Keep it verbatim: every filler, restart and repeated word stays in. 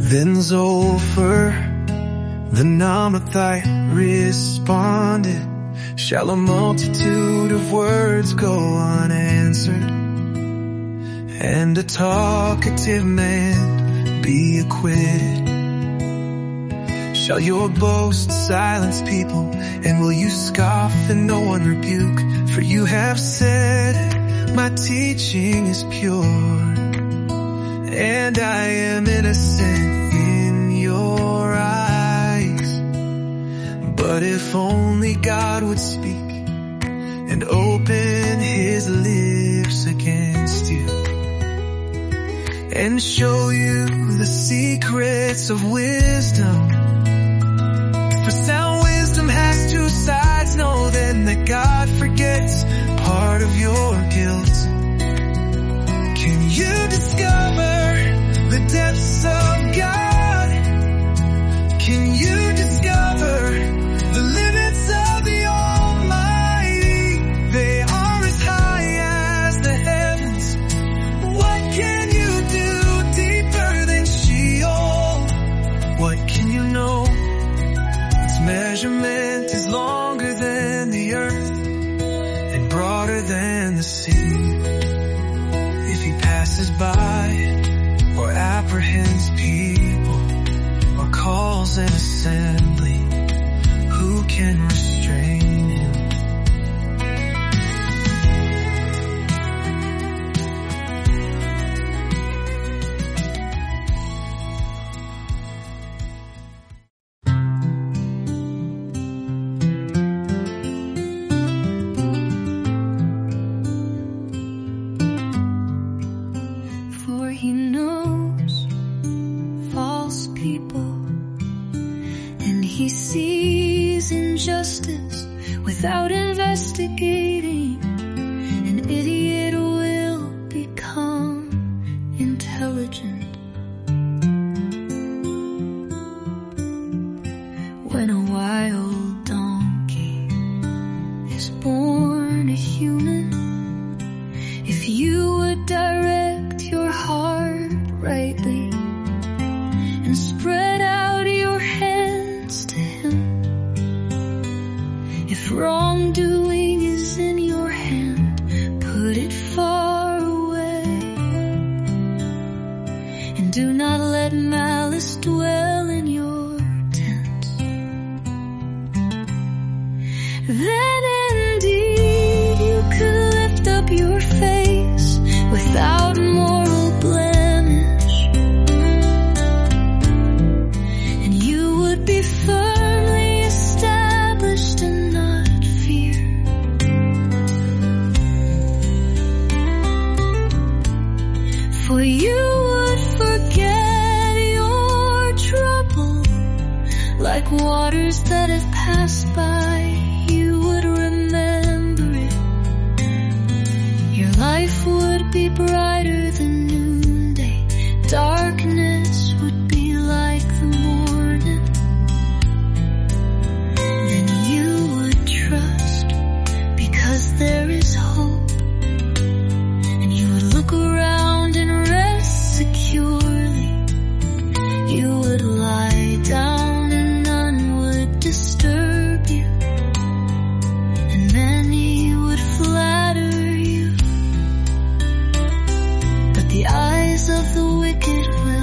Then Zophar, the Naamathite, responded, shall a multitude of words go unanswered, and a talkative man be acquitted? Shall your boast silence people, and will you scoff and no one rebuke? For you have said, my teaching is pure, and I am innocent in your eyes. But if only God would speak and open his lips against you, and show you the secrets of wisdom. For sound wisdom has two sides. Know then that God forgets part of your guilt. Can you discover the depths of God? Can you discover the limits of the Almighty? They are as high as the heavens. What can you do deeper than Sheol? What can you know? Its measurement is longer than the earth and broader than the sea. If he passes by or apprehends people or calls an assembly, who can restrain him? For he knows false people, and he sees injustice without investigating. An idiot will become intelligent when a wild donkey is born a human. If you would direct your heart rightly and spread out your hands to him, if wrongdoing is in your hand, put it far away, and do not let malice dwell in your tents. Then indeed you could lift up your face without moral blemish, and you would be firmly established and not fear. For you would forget your trouble like waters that have passed by. You would remember it. Your life would be brighter than noonday. Darkness would be like the morning. Then you would trust because there is hope, and you would look around and rest securely. You would lie down and none would disturb you, and many would flatter you. But the eyes of the wicked will